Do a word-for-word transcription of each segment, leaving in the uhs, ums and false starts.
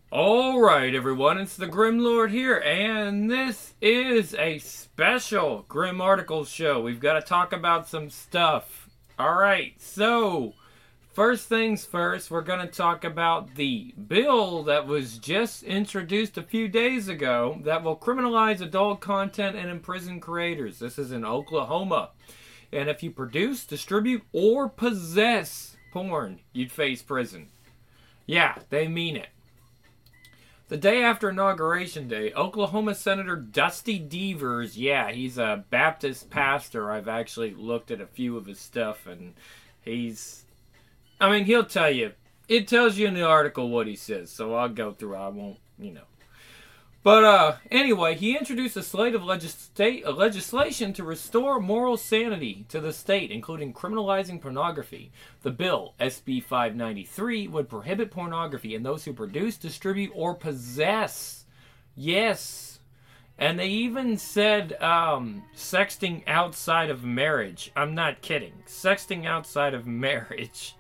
Alright, everyone, it's the Grim Lord here, and this is a special Grim Articles show. We've got to talk about some stuff. Alright, so, first things first, we're going to talk about the bill that was just introduced a few days ago that will criminalize adult content and imprison creators. This is in Oklahoma. And if you produce, distribute, or possess porn, you'd face prison. Yeah, they mean it. The day after Inauguration Day, Oklahoma Senator Dusty Deevers, yeah, he's a Baptist pastor. I've actually looked at a few of his stuff, and he's, I mean, he'll tell you. It tells you in the article what he says, so I'll go through. I won't, you know. But uh, anyway, he introduced a slate of legisla- legislation to restore moral sanity to the state, including criminalizing pornography. The bill, S B five ninety-three, would prohibit pornography in those who produce, distribute, or possess. Yes. And they even said um, sexting outside of marriage. I'm not kidding. Sexting outside of marriage.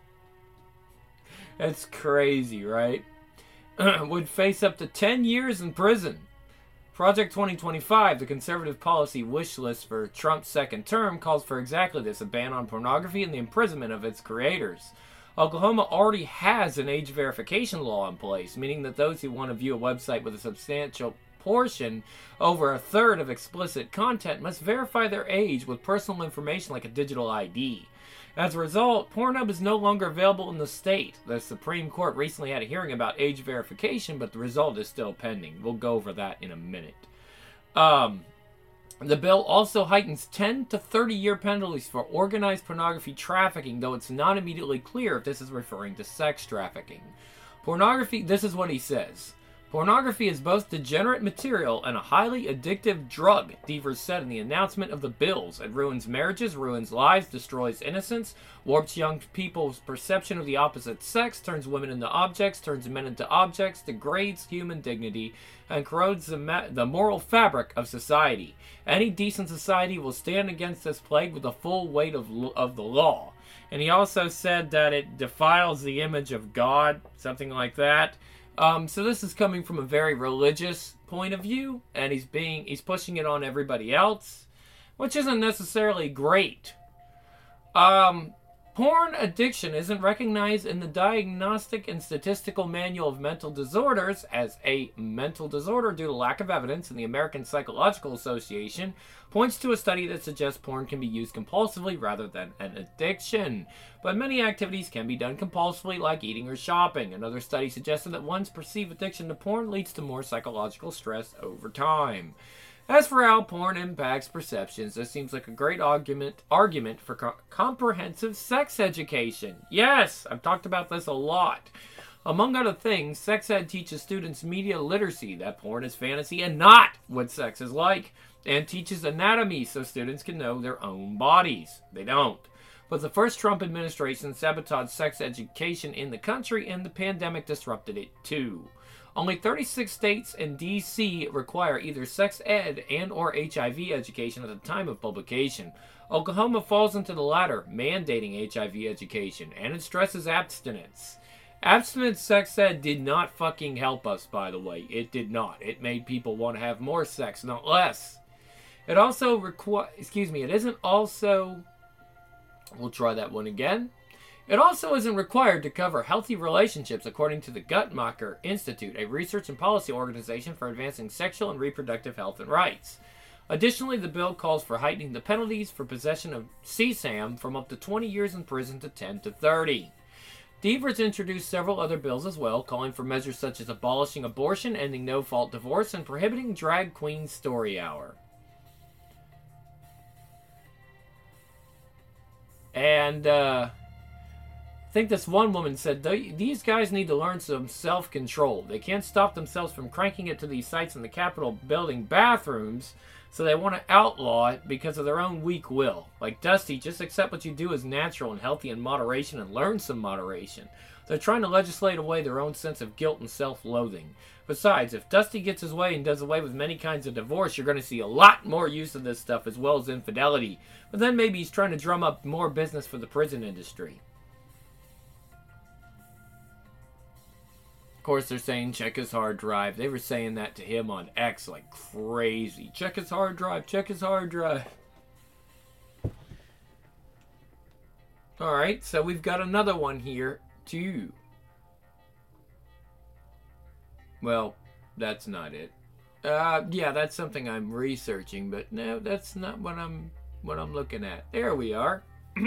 That's crazy, right? Would face up to ten years in prison. Project twenty twenty-five, the conservative policy wish list for Trump's second term, calls for exactly this, a ban on pornography and the imprisonment of its creators. Oklahoma already has an age verification law in place, meaning that those who want to view a website with a substantial portion, over a third of explicit content, must verify their age with personal information like a digital I D. As a result, Pornhub is no longer available in the state. The Supreme Court recently had a hearing about age verification, but the result is still pending. We'll go over that in a minute. Um, the bill also heightens ten to thirty year penalties for organized pornography trafficking, though it's not immediately clear if this is referring to sex trafficking. Pornography, this is what he says. Pornography is both degenerate material and a highly addictive drug, Deevers said in the announcement of the bills. It ruins marriages, ruins lives, destroys innocence, warps young people's perception of the opposite sex, turns women into objects, turns men into objects, degrades human dignity, and corrodes the, ma- the moral fabric of society. Any decent society will stand against this plague with the full weight of, of the law. And he also said that it defiles the image of God, something like that. Um, so this is coming from a very religious point of view, and he's being he's pushing it on everybody else, which isn't necessarily great. Um, porn addiction isn't recognized in the Diagnostic and Statistical Manual of Mental Disorders as a mental disorder due to lack of evidence, and the American Psychological Association points to a study that suggests porn can be used compulsively rather than an addiction. But many activities can be done compulsively, like eating or shopping. Another study suggested that one's perceived addiction to porn leads to more psychological stress over time. As for how porn impacts perceptions, this seems like a great argument argument for co- comprehensive sex education. Yes, I've talked about this a lot. Among other things, sex ed teaches students media literacy, that porn is fantasy and not what sex is like, and teaches anatomy so students can know their own bodies. They don't. But the first Trump administration sabotaged sex education in the country, and the pandemic disrupted it too. Only thirty-six states and D C require either sex ed and or H I V education at the time of publication. Oklahoma falls into the latter, mandating H I V education, and it stresses abstinence. Abstinence sex ed did not fucking help us, by the way. It did not. It made people want to have more sex, not less. It also require, excuse me, it isn't also, we'll try that one again. It also isn't required to cover healthy relationships, according to the Guttmacher Institute, a research and policy organization for advancing sexual and reproductive health and rights. Additionally, the bill calls for heightening the penalties for possession of C SAM from up to twenty years in prison to ten to thirty. Deevers introduced several other bills as well, calling for measures such as abolishing abortion, ending no-fault divorce, and prohibiting drag queen story hour. And, uh... I think this one woman said, these guys need to learn some self-control. They can't stop themselves from cranking it to these sites in the Capitol building bathrooms, so they want to outlaw it because of their own weak will. Like Dusty, just accept what you do as natural and healthy in moderation and learn some moderation. They're trying to legislate away their own sense of guilt and self-loathing. Besides, if Dusty gets his way and does away with many kinds of divorce, you're going to see a lot more use of this stuff as well as infidelity. But then maybe he's trying to drum up more business for the prison industry. course, they're saying check his hard drive. They were saying that to him on X like crazy. Check his hard drive. Check his hard drive. Alright, so we've got another one here, too. Well, that's not it. Uh, yeah, that's something I'm researching, but no, that's not what I'm what I'm looking at. There we are.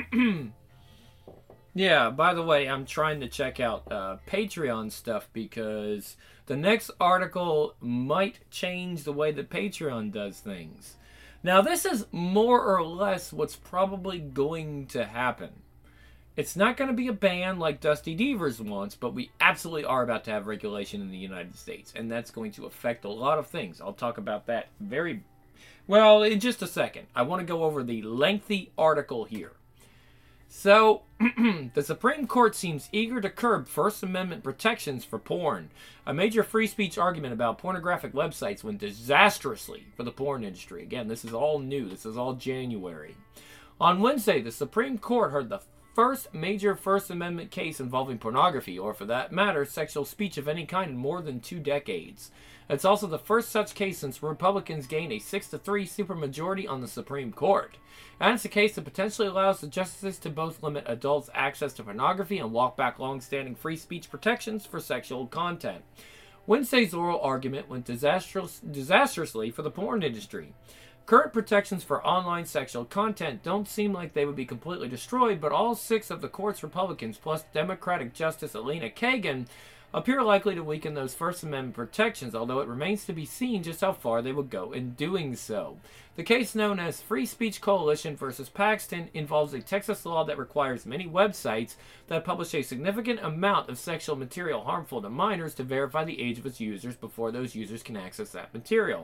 Yeah, by the way, I'm trying to check out uh, Patreon stuff because the next article might change the way that Patreon does things. Now, this is more or less what's probably going to happen. It's not going to be a ban like Dusty Devers wants, but we absolutely are about to have regulation in the United States, and that's going to affect a lot of things. I'll talk about that very well in just a second. I want to go over the lengthy article here. So, the Supreme Court seems eager to curb First Amendment protections for porn. A major free speech argument about pornographic websites went disastrously for the porn industry. Again, this is all new. This is all January. On Wednesday, the Supreme Court heard the first major First Amendment case involving pornography, or for that matter, sexual speech of any kind in more than two decades. It's also the first such case since Republicans gained a six to three supermajority on the Supreme Court. And it's a case that potentially allows the justices to both limit adults' access to pornography and walk back long-standing free speech protections for sexual content. Wednesday's oral argument went disastrous, disastrously for the porn industry. Current protections for online sexual content don't seem like they would be completely destroyed, but all six of the court's Republicans, plus Democratic Justice Elena Kagan, appear likely to weaken those First Amendment protections, although it remains to be seen just how far they will go in doing so. The case known as Free Speech Coalition versus Paxton involves a Texas law that requires many websites that publish a significant amount of sexual material harmful to minors to verify the age of its users before those users can access that material.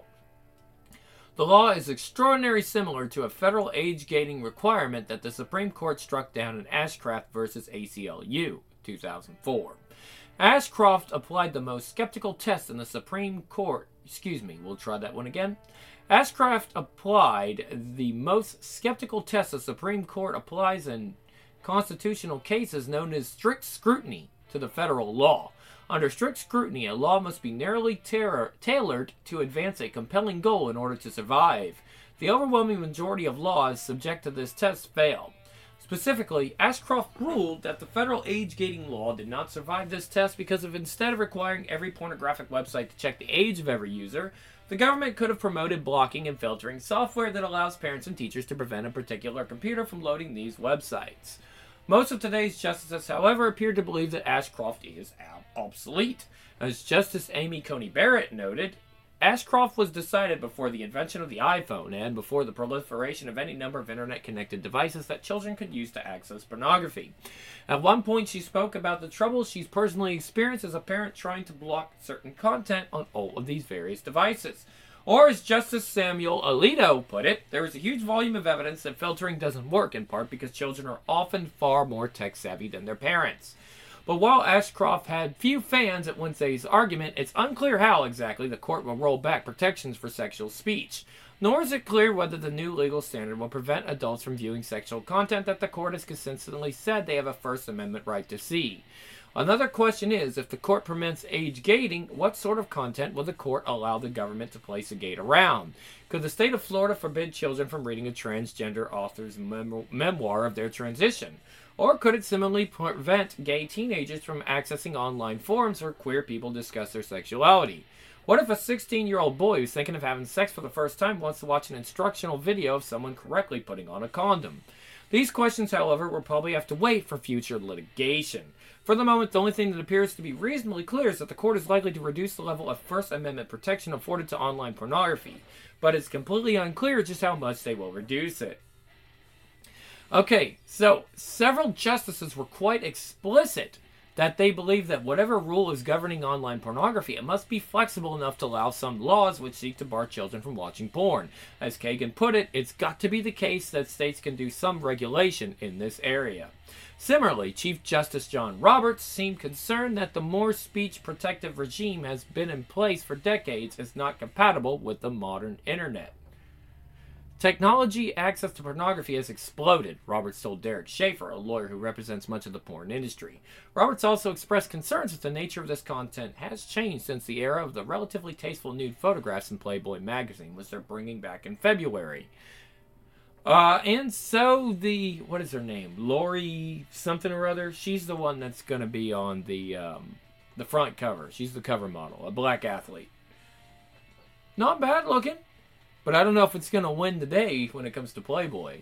The law is extraordinarily similar to a federal age gating requirement that the Supreme Court struck down in Ashcraft versus A C L U, two thousand four. Ashcroft applied the most skeptical test in the Supreme Court. Excuse me, we'll try that one again. Ashcraft applied the most skeptical test the Supreme Court applies in constitutional cases, known as strict scrutiny, to the federal law. Under strict scrutiny, a law must be narrowly ta- tailored to advance a compelling goal in order to survive. The overwhelming majority of laws subject to this test fail. Specifically, Ashcroft ruled that the federal age-gating law did not survive this test because of instead of requiring every pornographic website to check the age of every user, the government could have promoted blocking and filtering software that allows parents and teachers to prevent a particular computer from loading these websites. Most of today's justices, however, appear to believe that Ashcroft is obsolete. As Justice Amy Coney Barrett noted, Ashcroft was decided before the invention of the iPhone and before the proliferation of any number of internet-connected devices that children could use to access pornography. At one point, she spoke about the troubles she's personally experienced as a parent trying to block certain content on all of these various devices. Or as Justice Samuel Alito put it, there is a huge volume of evidence that filtering doesn't work, in part because children are often far more tech-savvy than their parents. But while Ashcroft had few fans at Wednesday's argument, it's unclear how exactly the court will roll back protections for sexual speech. Nor is it clear whether the new legal standard will prevent adults from viewing sexual content that the court has consistently said they have a First Amendment right to see. Another question is, if the court permits age gating, what sort of content will the court allow the government to place a gate around? Could the state of Florida forbid children from reading a transgender author's mem- memoir of their transition? Or could it similarly prevent gay teenagers from accessing online forums where queer people discuss their sexuality? What if a sixteen-year-old boy who's thinking of having sex for the first time wants to watch an instructional video of someone correctly putting on a condom? These questions, however, will probably have to wait for future litigation. For the moment, the only thing that appears to be reasonably clear is that the court is likely to reduce the level of First Amendment protection afforded to online pornography, but it's completely unclear just how much they will reduce it. Okay, so several justices were quite explicit that they believe that whatever rule is governing online pornography, it must be flexible enough to allow some laws which seek to bar children from watching porn. As Kagan put it, it's got to be the case that states can do some regulation in this area. Similarly, Chief Justice John Roberts seemed concerned that the more speech protective regime has been in place for decades is not compatible with the modern internet. Technology access to pornography has exploded, Roberts told Derek Schaefer, a lawyer who represents much of the porn industry. Roberts also expressed concerns that the nature of this content has changed since the era of the relatively tasteful nude photographs in Playboy magazine, which they're bringing back in February. Uh, and so the, what is her name? Lori something or other? She's the one that's going to be on the, um, the front cover. She's the cover model, a black athlete. Not bad looking. But I don't know if it's going to win the day when it comes to Playboy.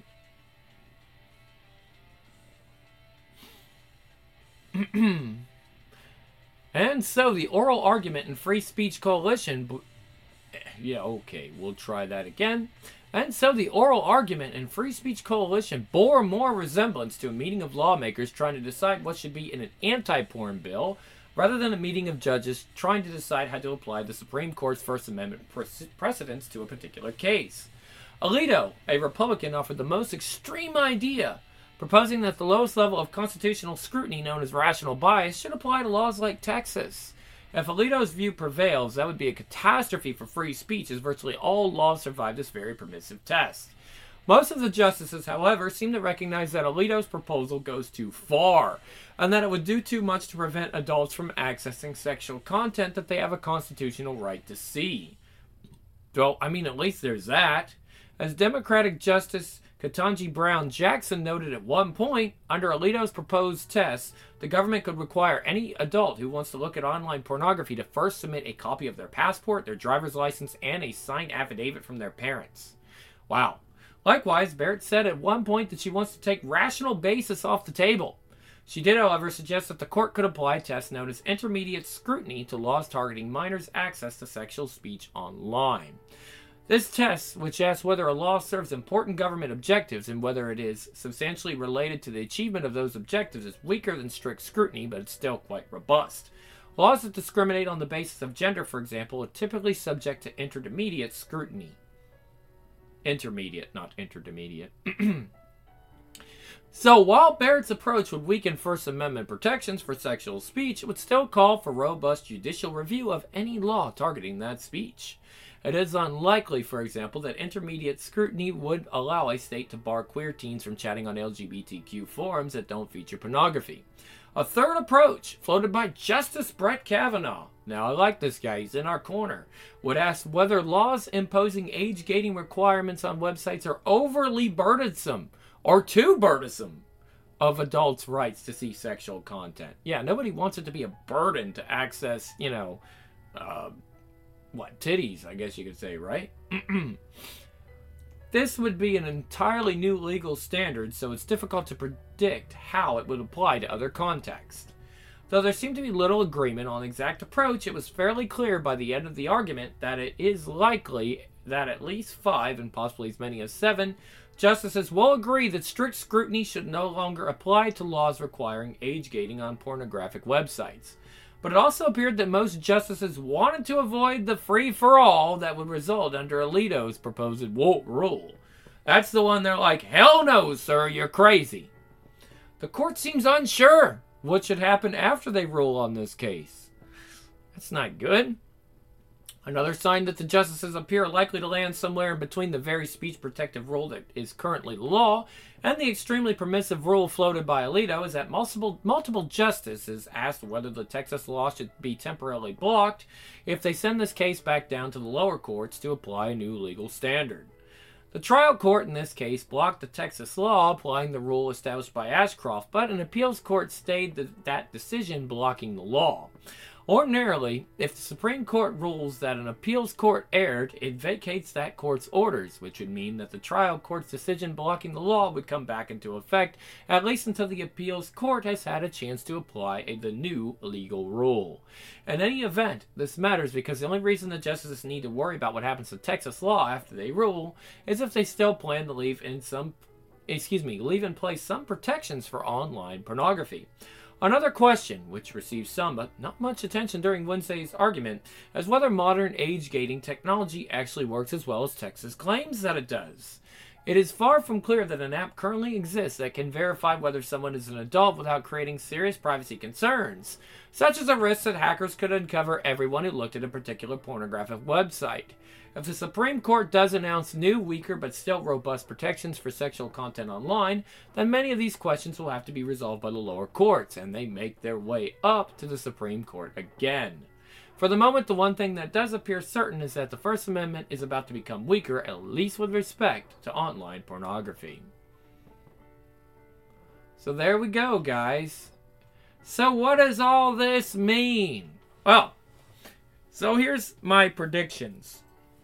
And so the oral argument in Free Speech Coalition... Yeah, okay, we'll try that again. And so the oral argument in Free Speech Coalition bore more resemblance to a meeting of lawmakers trying to decide what should be in an anti-porn bill, rather than a meeting of judges trying to decide how to apply the Supreme Court's First Amendment precedents to a particular case. Alito, a Republican, offered the most extreme idea, proposing that the lowest level of constitutional scrutiny, known as rational bias, should apply to laws like Texas. If Alito's view prevails, that would be a catastrophe for free speech, as virtually all laws survive this very permissive test. Most of the justices, however, seem to recognize that Alito's proposal goes too far, and that it would do too much to prevent adults from accessing sexual content that they have a constitutional right to see. Well, I mean, at least there's that. As Democratic Justice Ketanji Brown Jackson noted at one point, under Alito's proposed test, the government could require any adult who wants to look at online pornography to first submit a copy of their passport, their driver's license, and a signed affidavit from their parents. Wow. Likewise, Barrett said at one point that she wants to take rational basis off the table. She did, however, suggest that the court could apply a test known as intermediate scrutiny to laws targeting minors' access to sexual speech online. This test, which asks whether a law serves important government objectives and whether it is substantially related to the achievement of those objectives, is weaker than strict scrutiny, but it's still quite robust. Laws that discriminate on the basis of gender, for example, are typically subject to intermediate scrutiny. Intermediate, not intermediate. So while Barrett's approach would weaken First Amendment protections for sexual speech, it would still call for robust judicial review of any law targeting that speech. It is unlikely, for example, that intermediate scrutiny would allow a state to bar queer teens from chatting on L G B T Q forums that don't feature pornography. A third approach, floated by Justice Brett Kavanaugh, now I like this guy, he's in our corner, would ask whether laws imposing age-gating requirements on websites are overly burdensome or too burdensome of adults' rights to see sexual content. Yeah, nobody wants it to be a burden to access, you know, uh, what, titties, I guess you could say, right? This would be an entirely new legal standard, so it's difficult to predict how it would apply to other contexts. Though there seemed to be little agreement on the exact approach, it was fairly clear by the end of the argument that it is likely that at least five, and possibly as many as seven, justices will agree that strict scrutiny should no longer apply to laws requiring age gating on pornographic websites. But it also appeared that most justices wanted to avoid the free-for-all that would result under Alito's proposed woke rule. That's the one they're like, hell no, sir, you're crazy. The court seems unsure what should happen after they rule on this case. That's not good. Another sign that the justices appear likely to land somewhere in between the very speech protective rule that is currently the law and the extremely permissive rule floated by Alito is that multiple, multiple justices asked whether the Texas law should be temporarily blocked if they send this case back down to the lower courts to apply a new legal standard. The trial court in this case blocked the Texas law applying the rule established by Ashcroft, but an appeals court stayed the, that decision blocking the law. Ordinarily, if the Supreme Court rules that an appeals court erred, it vacates that court's orders, which would mean that the trial court's decision blocking the law would come back into effect, at least until the appeals court has had a chance to apply a, the new legal rule. In any event, this matters because the only reason the justices need to worry about what happens to Texas law after they rule is if they still plan to leave in some, excuse me, leave in place some protections for online pornography. Another question, which received some but not much attention during Wednesday's argument, is whether modern age-gating technology actually works as well as Texas claims that it does. It is far from clear that an app currently exists that can verify whether someone is an adult without creating serious privacy concerns, such as a risk that hackers could uncover everyone who looked at a particular pornographic website. If the Supreme Court does announce new, weaker, but still robust protections for sexual content online, then many of these questions will have to be resolved by the lower courts, and they make their way up to the Supreme Court again. For the moment, the one thing that does appear certain is that the First Amendment is about to become weaker, at least with respect to online pornography. So there we go, guys. So what does all this mean? Well, so here's my predictions.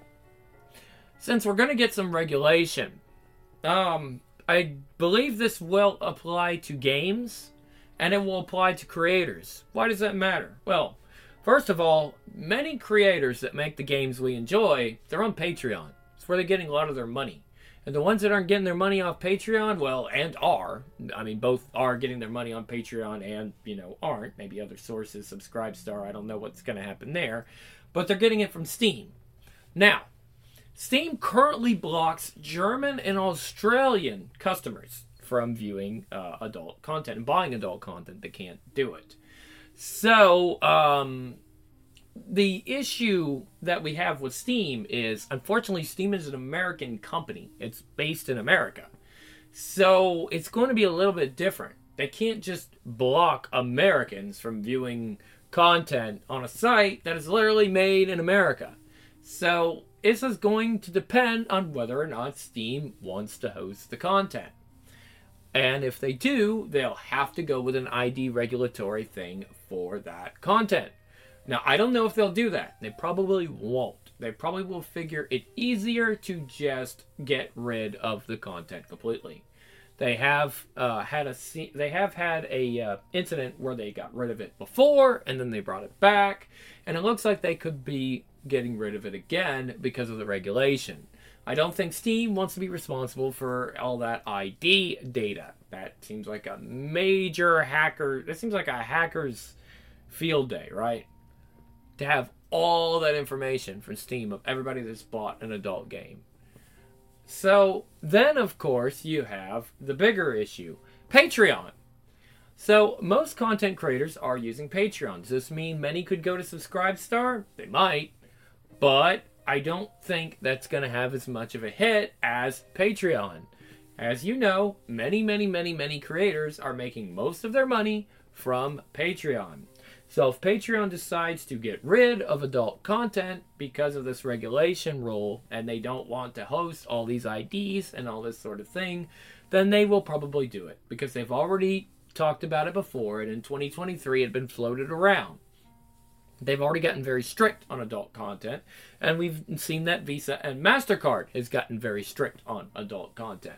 Since we're going to get some regulation, um, I believe this will apply to games, and it will apply to creators. Why does that matter? Well, first of all, many creators that make the games we enjoy, they're on Patreon. It's where they're getting a lot of their money. And the ones that aren't getting their money off Patreon, well, and are, I mean, both are getting their money on Patreon and, you know, aren't. Maybe other sources, Subscribestar, I don't know what's going to happen there. But they're getting it from Steam. Now, Steam currently blocks German and Australian customers from viewing uh, adult content and buying adult content. They can't do it. So, um, the issue that we have with Steam is, unfortunately, Steam is an American company. It's based in America. So, it's going to be a little bit different. They can't just block Americans from viewing content on a site that is literally made in America. So, this is going to depend on whether or not Steam wants to host the content. And if they do, they'll have to go with an I D regulatory thing for that content. Now, I don't know if they'll do that. They probably won't. They probably will figure it easier to just get rid of the content completely. They have uh, had a they have had a uh, incident where they got rid of it before, and then they brought it back, and it looks like they could be getting rid of it again because of the regulation. I don't think Steam wants to be responsible for all that I D data. That seems like a major hacker. That seems like a hacker's field day, right? To have all that information from Steam of everybody that's bought an adult game. So then, of course, you have the bigger issue, Patreon. So most content creators are using Patreon. Does this mean many could go to Subscribestar? They might, but I don't think that's going to have as much of a hit as Patreon. As you know, many, many, many, many creators are making most of their money from Patreon. So if Patreon decides to get rid of adult content because of this regulation rule, and they don't want to host all these I Ds and all this sort of thing, then they will probably do it. Because they've already talked about it before, and in twenty twenty-three it had been floated around. They've already gotten very strict on adult content, and we've seen that Visa and MasterCard has gotten very strict on adult content.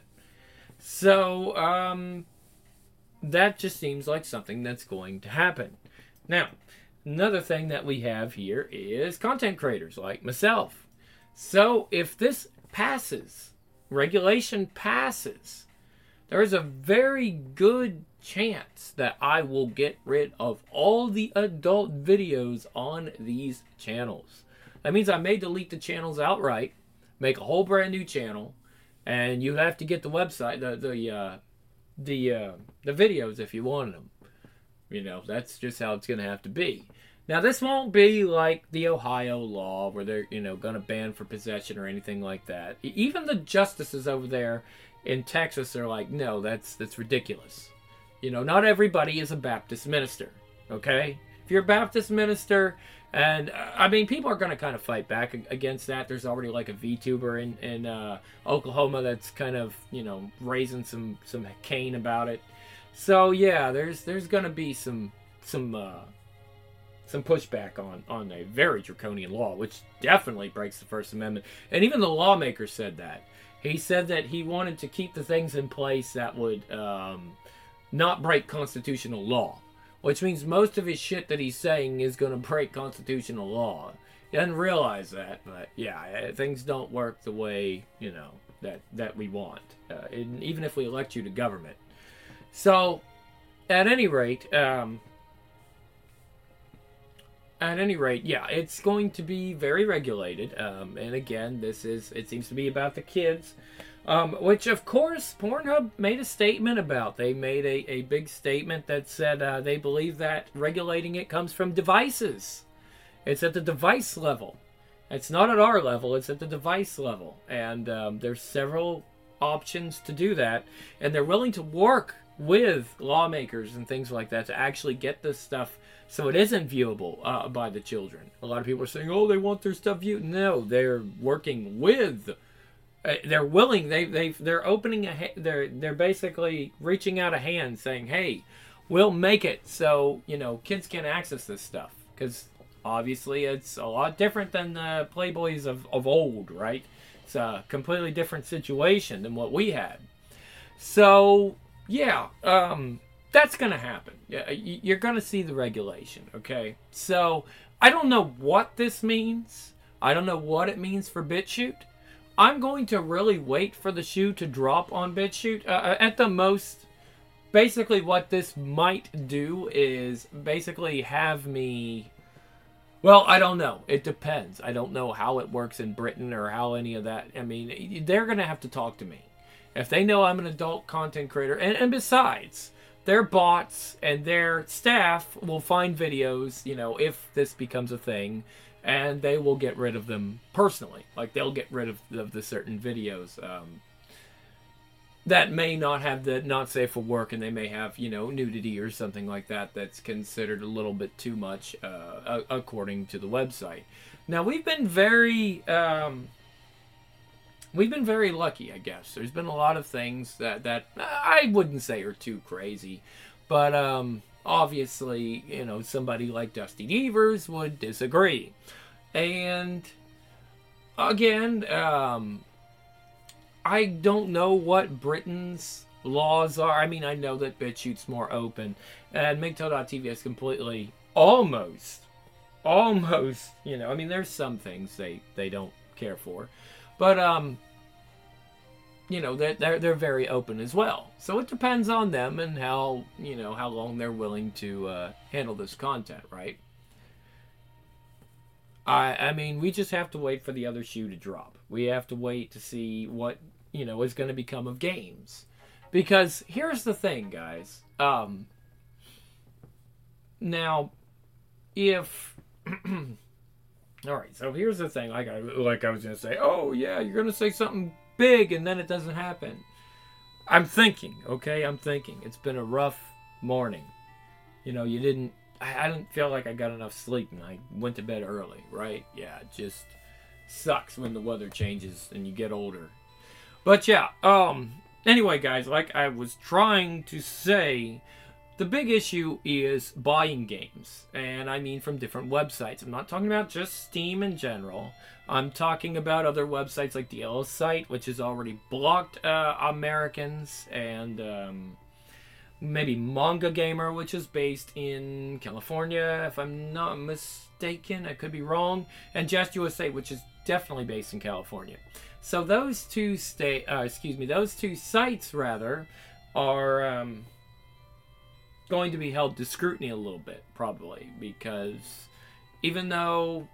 So, um, that just seems like something that's going to happen. Now, another thing that we have here is content creators like myself. So, if this passes, regulation passes, there is a very good chance that I will get rid of all the adult videos on these channels. That means I may delete the channels outright, make a whole brand new channel, and you have to get the website, the the uh, the uh, the videos if you wanted them. You know, that's just how it's going to have to be. Now, this won't be like the Ohio law where they're, you know, going to ban for possession or anything like that. Even the justices over there in Texas are like, no, that's that's ridiculous. You know, not everybody is a Baptist minister, okay? If you're a Baptist minister, and uh, I mean, people are going to kind of fight back against that. There's already like a VTuber in, in uh, Oklahoma that's kind of, you know, raising some, some cane about it. So yeah, there's there's going to be some some uh, some pushback on, on a very draconian law, which definitely breaks the First Amendment. And even the lawmaker said that. He said that he wanted to keep the things in place that would um, not break constitutional law, which means most of his shit that he's saying is going to break constitutional law. He doesn't realize that, but yeah, things don't work the way, you know, that, that we want, uh, and even if we elect you to government. So, at any rate, um, at any rate, yeah, it's going to be very regulated. Um, and again, this is, it seems to be about the kids. Um, which, of course, Pornhub made a statement about. They made a, a big statement that said uh, they believe that regulating it comes from devices. It's at the device level. It's not at our level. It's at the device level. And um, there's several options to do that. And they're willing to work with lawmakers and things like that to actually get this stuff so it isn't viewable uh, by the children. A lot of people are saying, oh, they want their stuff viewed. No, they're working with... Uh, they're willing. They they they're opening a. They're they're basically reaching out a hand, saying, "Hey, we'll make it so you know kids can access this stuff." Because obviously, it's a lot different than the Playboys of of old, right? It's a completely different situation than what we had. So yeah, um, that's gonna happen. Yeah, you're gonna see the regulation. Okay, so I don't know what this means. I don't know what it means for BitChute. I'm going to really wait for the shoe to drop on BitChute. Uh, at the most, basically what this might do is basically have me... Well, I don't know. It depends. I don't know how it works in Britain or how any of that... I mean, they're going to have to talk to me. If they know I'm an adult content creator... And, and besides, their bots and their staff will find videos, you know, if this becomes a thing... And they will get rid of them personally. Like, they'll get rid of, of the certain videos um, that may not have the not safe for work, and they may have, you know, nudity or something like that that's considered a little bit too much, uh, according to the website. Now, we've been very, um, we've been very lucky, I guess. There's been a lot of things that, that I wouldn't say are too crazy, but, um... obviously, you know, somebody like Dusty Devers would disagree. And, again, um, I don't know what Britain's laws are. I mean, I know that BitChute's more open. And MGTOW dot T V is completely, almost, almost, you know, I mean, there's some things they, they don't care for. But, um... you know, they're, they're, they're very open as well. So it depends on them and how, you know, how long they're willing to uh, handle this content, right? I I mean, we just have to wait for the other shoe to drop. We have to wait to see what, you know, is going to become of games. Because here's the thing, guys. Um, now, if... all right, so here's the thing. Like I, like I was going to say, oh, yeah, you're going to say something big and then it doesn't happen. I'm thinking, okay? I'm thinking. It's been a rough morning. You know, you didn't... I, I didn't feel like I got enough sleep and I went to bed early, right? Yeah, it just sucks when the weather changes and you get older. But yeah, um... anyway, guys, like I was trying to say... the big issue is buying games, and I mean from different websites. I'm not talking about just Steam in general. I'm talking about other websites like the Yellow Site, which has already blocked uh, Americans, and um, maybe Manga Gamer, which is based in California, if I'm not mistaken. I could be wrong. And Just U S A, which is definitely based in California. So those two state, uh, excuse me, those two sites rather are. Um, going to be held to scrutiny a little bit, probably, because even though,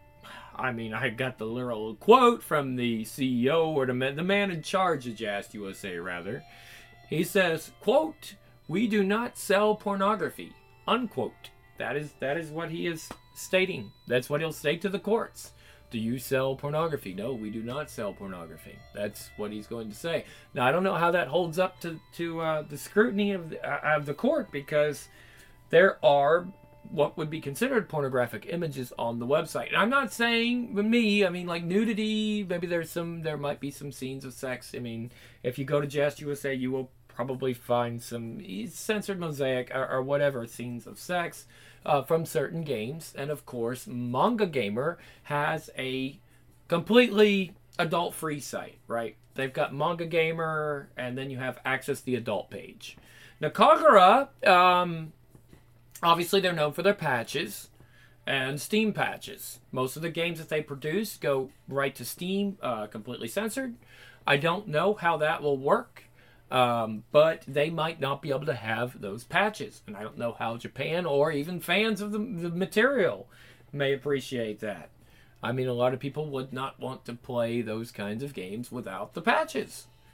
I mean, I got the literal quote from the C E O, or the man, the man in charge of Just U S A, rather. He says, quote, "We do not sell pornography," unquote. That is, that is what he is stating. That's what he'll state to the courts. Do you sell pornography? No, we do not sell pornography. That's what he's going to say. Now, I don't know how that holds up to, to uh, the scrutiny of the, uh, of the court, because there are what would be considered pornographic images on the website. And I'm not saying with me, I mean, like nudity, maybe there's some, there might be some scenes of sex. I mean, if you go to Just U S A, you will probably find some censored mosaic or, or whatever scenes of sex. Uh, from certain games. And of course, Manga Gamer has a completely adult-free site, right? They've got Manga Gamer, and then you have Access the Adult page. Now, Kagura, um, obviously they're known for their patches and Steam patches. Most of the games that they produce go right to Steam, uh, completely censored. I don't know how that will work. Um, but they might not be able to have those patches. And I don't know how Japan or even fans of the, the material may appreciate that. I mean, a lot of people would not want to play those kinds of games without the patches.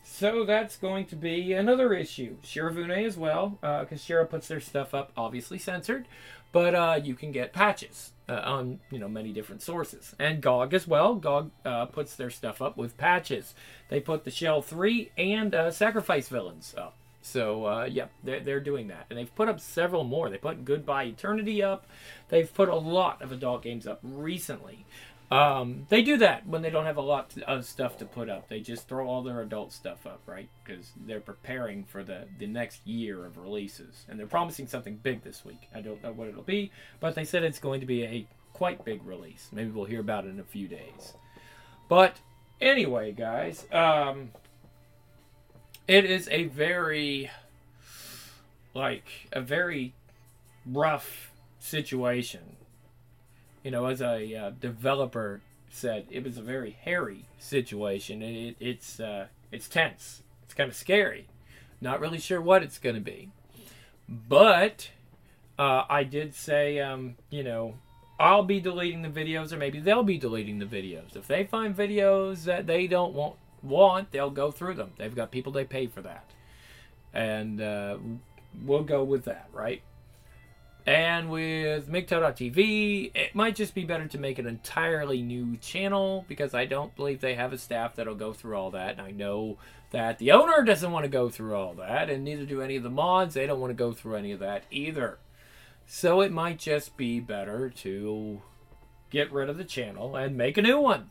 So that's going to be another issue. Shirafune as well, because uh, Shira puts their stuff up, obviously censored, but uh, you can get patches uh, on you know many different sources. And G O G as well. G O G uh, puts their stuff up with patches. They put the Shell three and uh, Sacrifice Villains up. So, uh, yeah, they're, they're doing that. And they've put up several more. They put Goodbye Eternity up. They've put a lot of adult games up recently. Um, they do that when they don't have a lot of stuff to put up. They just throw all their adult stuff up, right? Because they're preparing for the, the next year of releases. And they're promising something big this week. I don't know what it'll be, but they said it's going to be a quite big release. Maybe we'll hear about it in a few days. But anyway, guys, um, it is a very, like, a very rough situation. You know, as a uh, developer said, it was a very hairy situation. It, it's uh, it's tense. It's kind of scary. Not really sure what it's going to be. But uh, I did say, um, you know, I'll be deleting the videos, or maybe they'll be deleting the videos. If they find videos that they don't want, want they'll go through them. They've got people they pay for that. And uh, we'll go with that, right? And with MGTOW dot T V, it might just be better to make an entirely new channel, because I don't believe they have a staff that'll go through all that. And I know that the owner doesn't want to go through all that, and neither do any of the mods. They don't want to go through any of that either. So it might just be better to get rid of the channel and make a new one.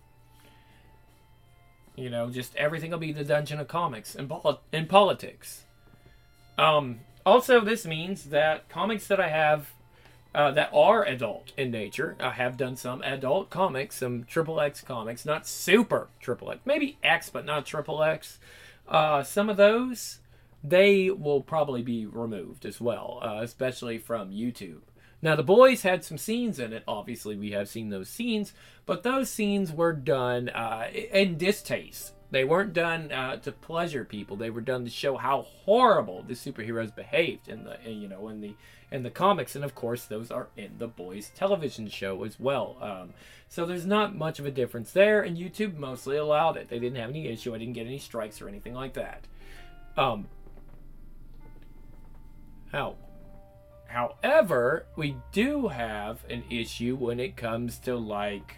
You know, just everything will be the Dungeon of Comics and, poli- and politics. Um... Also, this means that comics that I have uh, that are adult in nature, I have done some adult comics, some triple X comics, not super triple X, maybe X, but not triple X. Uh, some of those, they will probably be removed as well, uh, especially from YouTube. Now, The Boys had some scenes in it. Obviously, we have seen those scenes, but those scenes were done uh, in distaste. They weren't done uh, to pleasure people. They were done to show how horrible the superheroes behaved in the, you know, in the in the comics, and of course, those are in The Boys television show as well. Um, so there's not much of a difference there, and YouTube mostly allowed it. They didn't have any issue. I didn't get any strikes or anything like that. Um, how? However, we do have an issue when it comes to like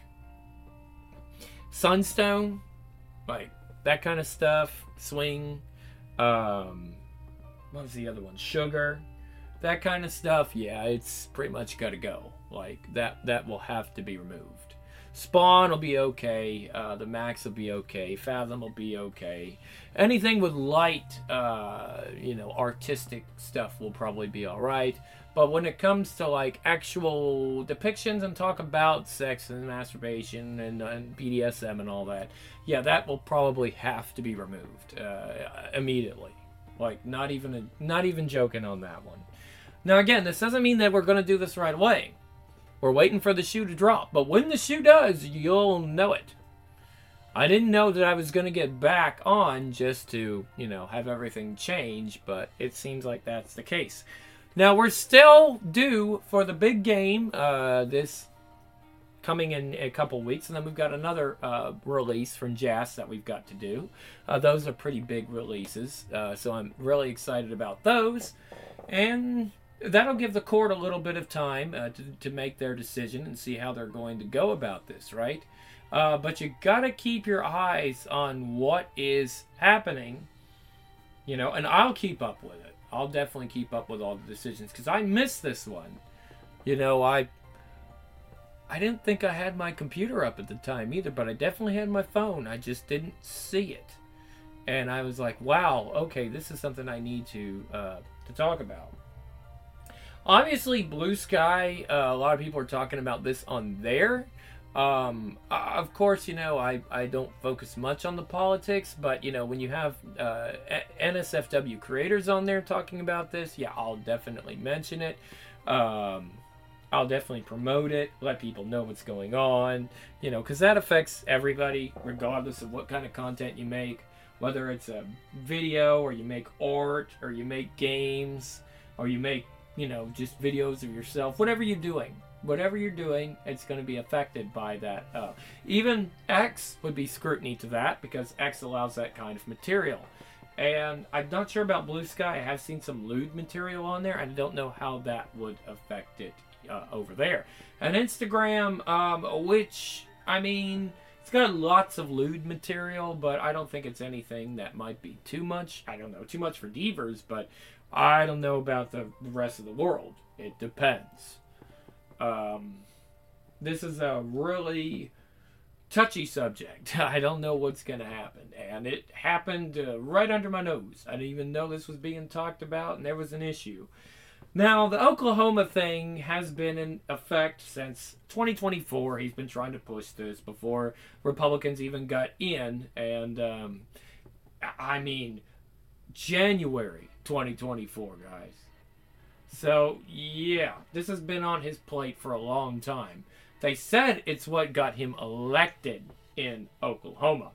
Sunstone, like that kind of stuff, Swing, um, what was the other one? Sugar, that kind of stuff. Yeah, it's pretty much got to go. Like that, that will have to be removed. Spawn will be okay. Uh, the Max will be okay. Fathom will be okay. Anything with light, uh, you know, artistic stuff will probably be all right. But when it comes to like actual depictions and talk about sex and masturbation and, and B D S M and all that, yeah, that will probably have to be removed uh, immediately. Like not even a, not even joking on that one. Now again, this doesn't mean that we're going to do this right away. We're waiting for the shoe to drop, but when the shoe does, you'll know it. I didn't know that I was going to get back on just to, you know, have everything change, but it seems like that's the case. Now, we're still due for the big game, uh, this coming in a couple weeks, and then we've got another uh, release from J A S that we've got to do. Uh, those are pretty big releases, uh, so I'm really excited about those. And that'll give the court a little bit of time uh, to, to make their decision and see how they're going to go about this, right? Uh, but you gotta keep your eyes on what is happening, you know, and I'll keep up with it. I'll definitely keep up with all the decisions, because I missed this one. You know, I I didn't think I had my computer up at the time either, but I definitely had my phone. I just didn't see it. And I was like, wow, okay, this is something I need to uh, to talk about. Obviously, Blue Sky, uh, a lot of people are talking about this on there. Um, of course, you know, I, I don't focus much on the politics, but, you know, when you have uh, N S F W creators on there talking about this, yeah, I'll definitely mention it. Um, I'll definitely promote it, let people know what's going on, you know, because that affects everybody, regardless of what kind of content you make, whether it's a video, or you make art, or you make games, or you make, you know, just videos of yourself, whatever you're doing. whatever you're doing, it's going to be affected by that. Uh, even X would be scrutiny to that because X allows that kind of material. And I'm not sure about Blue Sky. I have seen some lewd material on there. I don't know how that would affect it uh, over there. And Instagram, um, which, I mean, it's got lots of lewd material, but I don't think it's anything that might be too much. I don't know, too much for divers, but I don't know about the rest of the world. It depends. Um, this is a really touchy subject. I don't know what's going to happen. And it happened uh, right under my nose. I didn't even know this was being talked about, and there was an issue. Now, the Oklahoma thing has been in effect since twenty twenty-four. He's been trying to push this before Republicans even got in. And, um, I mean, January twenty twenty-four, guys. So, yeah, this has been on his plate for a long time. They said it's what got him elected in Oklahoma.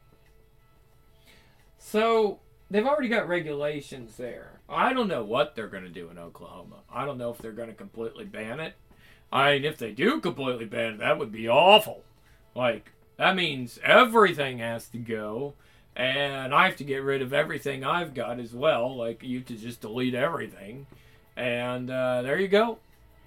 So, they've already got regulations there. I don't know what they're going to do in Oklahoma. I don't know if they're going to completely ban it. I mean, if they do completely ban it, that would be awful. Like, that means everything has to go, and I have to get rid of everything I've got as well. Like, you have to just delete everything. And uh, there you go.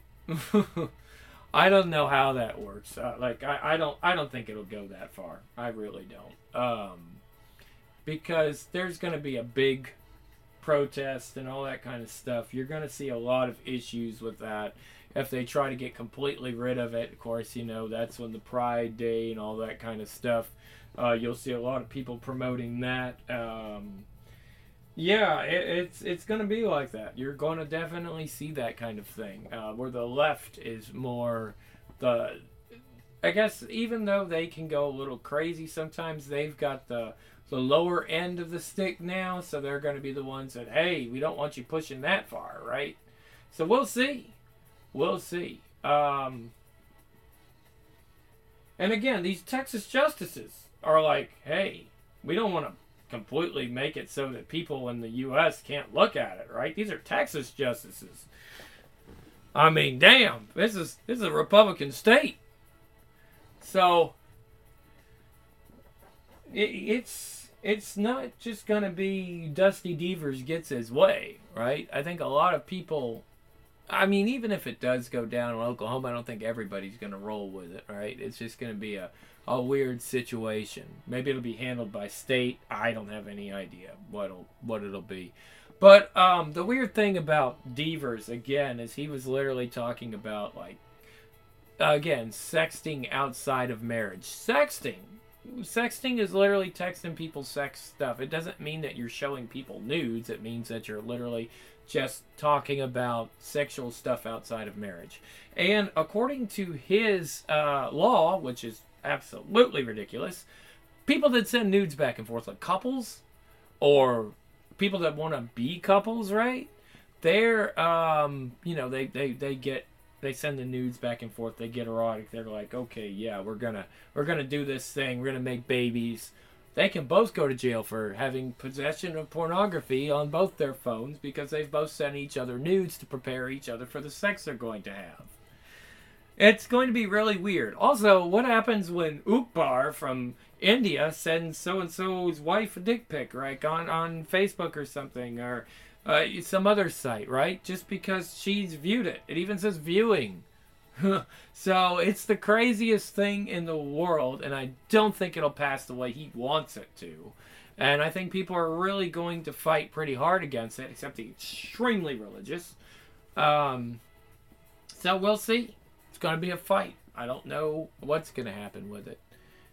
I don't know how that works. Uh, like, I, I don't I don't think it'll go that far. I really don't. Um, because there's going to be a big protest and all that kind of stuff. You're going to see a lot of issues with that. If they try to get completely rid of it, of course, you know, that's when the Pride Day and all that kind of stuff. Uh, you'll see a lot of people promoting that. Um, yeah, it, it's it's going to be like that. You're going to definitely see that kind of thing. Uh, where the left is more the... I guess even though they can go a little crazy sometimes, they've got the... the lower end of the stick now, so they're going to be the ones that, hey, we don't want you pushing that far, right? So we'll see. We'll see. Um, and again, these Texas justices are like, hey, we don't want to completely make it so that people in the U S can't look at it, right? These are Texas justices. I mean, damn, this is this is a Republican state. So it, it's it's not just going to be Dusty Devers gets his way, right? I think a lot of people, I mean, even if it does go down in Oklahoma, I don't think everybody's going to roll with it, right? It's just going to be a, a weird situation. Maybe it'll be handled by state. I don't have any idea what it'll, what it'll be. But um, the weird thing about Devers, again, is he was literally talking about, like, again, sexting outside of marriage. Sexting. Sexting is literally texting people sex stuff. It doesn't mean that you're showing people nudes. It means that you're literally just talking about sexual stuff outside of marriage. And according to his uh, law, which is absolutely ridiculous, people that send nudes back and forth, like couples or people that want to be couples, right? They're, um, you know, they, they, they get... They send the nudes back and forth. They get erotic. They're like, okay, yeah, we're gonna we're gonna do this thing. We're gonna make babies. They can both go to jail for having possession of pornography on both their phones because they've both sent each other nudes to prepare each other for the sex they're going to have. It's going to be really weird. Also, what happens when Ukbar from India sends so and so's wife a dick pic, right, on on Facebook or something, or Uh, some other site, right? Just because she's viewed it. It even says viewing. So it's the craziest thing in the world, and I don't think it'll pass the way he wants it to. And I think people are really going to fight pretty hard against it, except the extremely religious. Um, so we'll see. It's going to be a fight. I don't know what's going to happen with it.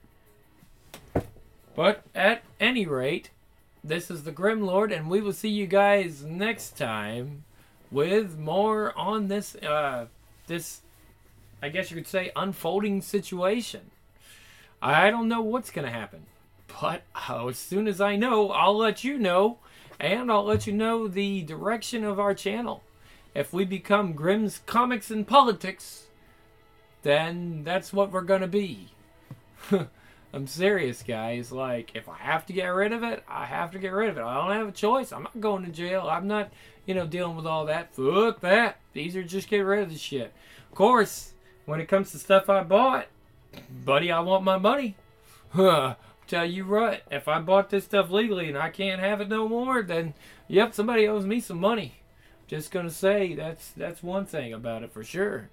But at any rate, this is the Grim Lord, and we will see you guys next time with more on this, uh, this, I guess you could say, unfolding situation. I don't know what's going to happen, but uh, as soon as I know, I'll let you know, and I'll let you know the direction of our channel. If we become Grim's Comics and Politics, then that's what we're going to be. I'm serious, guys. Like, if I have to get rid of it, I have to get rid of it. I don't have a choice. I'm not going to jail. I'm not, you know, dealing with all that. Fuck that. These are just get rid of the shit. Of course, when it comes to stuff I bought, buddy, I want my money. Huh. Tell you what, if I bought this stuff legally and I can't have it no more, then yep, somebody owes me some money. Just gonna say that's that's one thing about it for sure.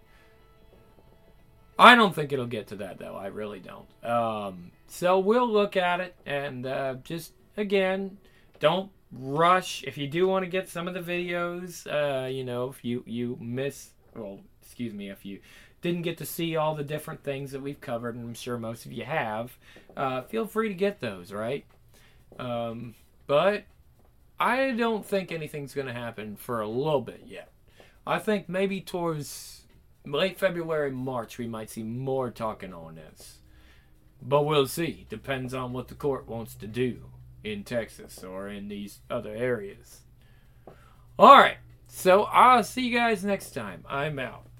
I don't think it'll get to that though. I really don't. Um, so we'll look at it and uh, just again, don't rush. If you do want to get some of the videos, uh, you know, if you you miss, well, excuse me, if you didn't get to see all the different things that we've covered, and I'm sure most of you have, uh, feel free to get those, right? Um, but I don't think anything's going to happen for a little bit yet. I think maybe towards late February, March, we might see more talking on this. But we'll see. Depends on what the court wants to do in Texas or in these other areas. Alright, so I'll see you guys next time. I'm out.